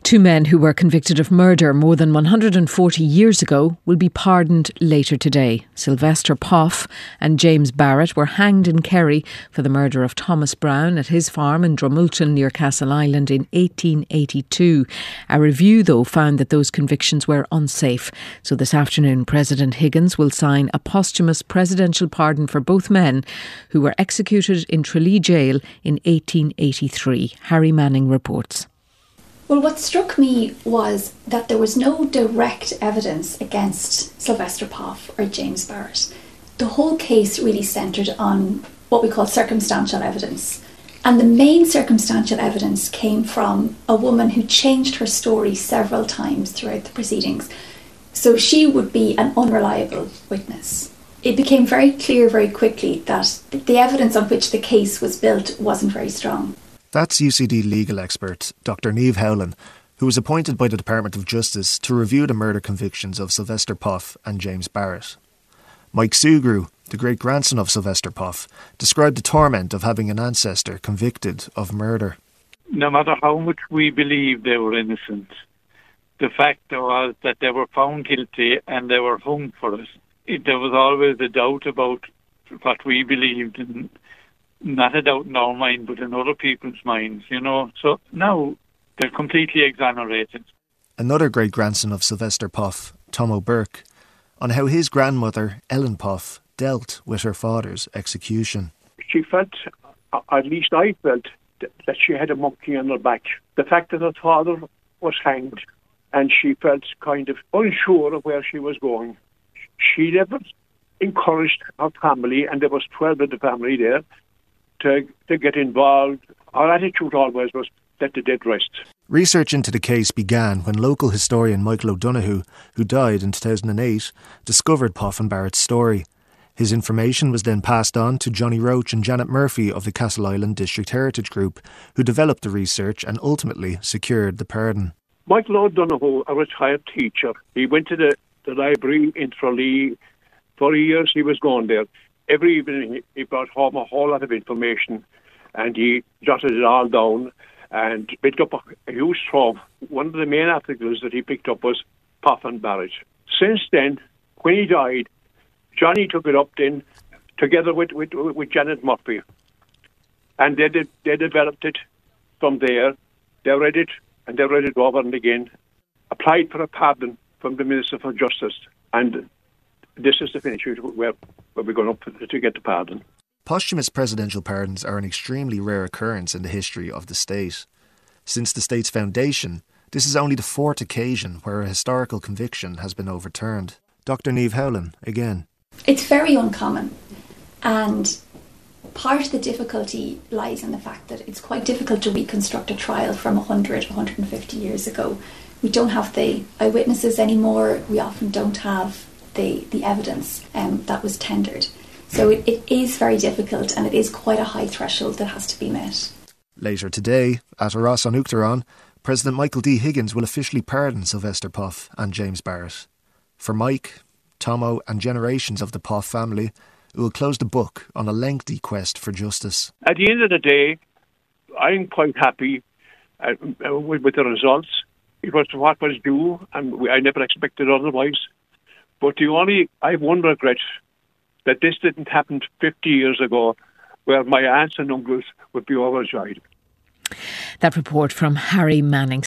Two men who were convicted of murder more than 140 years ago will be pardoned later today. Sylvester Poff and James Barrett were hanged in Kerry for the murder of Thomas Brown at his farm in Dromulton near Castleisland in 1882. A review, though, found that those convictions were unsafe. So this afternoon, President Higgins will sign a posthumous presidential pardon for both men who were executed in Tralee Jail in 1883. Harry Manning reports. Well, what struck me was that there was no direct evidence against Sylvester Poff or James Barrett. The whole case really centred on what we call circumstantial evidence. And the main circumstantial evidence came from a woman who changed her story several times throughout the proceedings. So she would be an unreliable witness. It became very clear very quickly that the evidence on which the case was built wasn't very strong. That's UCD legal expert Dr. Niamh Howlin, who was appointed by the Department of Justice to review the murder convictions of Sylvester Poff and James Barrett. Mike Sugrue, the great-grandson of Sylvester Poff, described the torment of having an ancestor convicted of murder. No matter how much we believe they were innocent, the fact was that they were found guilty and they were hung for it. There was always a doubt about what we believed in. Not a doubt in our mind, but in other people's minds, So now they're completely exonerated. Another great-grandson of Sylvester Poff, Tom O'Burke, on how his grandmother, Ellen Poff, dealt with her father's execution. She felt, at least I felt, that she had a monkey on her back. The fact that her father was hanged and she felt kind of unsure of where she was going. She never encouraged her family, and there was 12 of the family there, to get involved. Our attitude always was let the dead rest. Research into the case began when local historian Michael O'Donoghue, who died in 2008, discovered Poff and Barrett's story. His information was then passed on to Johnny Roach and Janet Murphy of the Castleisland District Heritage Group, who developed the research and ultimately secured the pardon. Michael O'Donoghue, a retired teacher, he went to the library in Tralee. For years he was going there. Every evening he brought home a whole lot of information and he jotted it all down and picked up a huge trove. One of the main articles that he picked up was Poff and Barrett. Since then, when he died, Johnny took it up then together with Janet Murphy. And they developed it from there. They read it and they read it over and again, applied for a pardon from the Minister for Justice, and this is the finish where we're going up to get the pardon. Posthumous presidential pardons are an extremely rare occurrence in the history of the state. Since the state's foundation, this is only the fourth occasion where a historical conviction has been overturned. Dr. Niamh Howlin, again. It's very uncommon, and part of the difficulty lies in the fact that it's quite difficult to reconstruct a trial from 150 years ago. We don't have the eyewitnesses anymore. We often don't have the evidence that was tendered. So it is very difficult, and it is quite a high threshold that has to be met. Later today, at Ross an Uachtaráin, President Michael D. Higgins will officially pardon Sylvester Poff and James Barrett. For Mike, Tomo and generations of the Poff family, it will close the book on a lengthy quest for justice. At the end of the day, I'm quite happy with the results. It was what was due, and I never expected otherwise. But I have one regret, that this didn't happen 50 years ago, where my aunts and uncles would be overjoyed. That report from Harry Manning.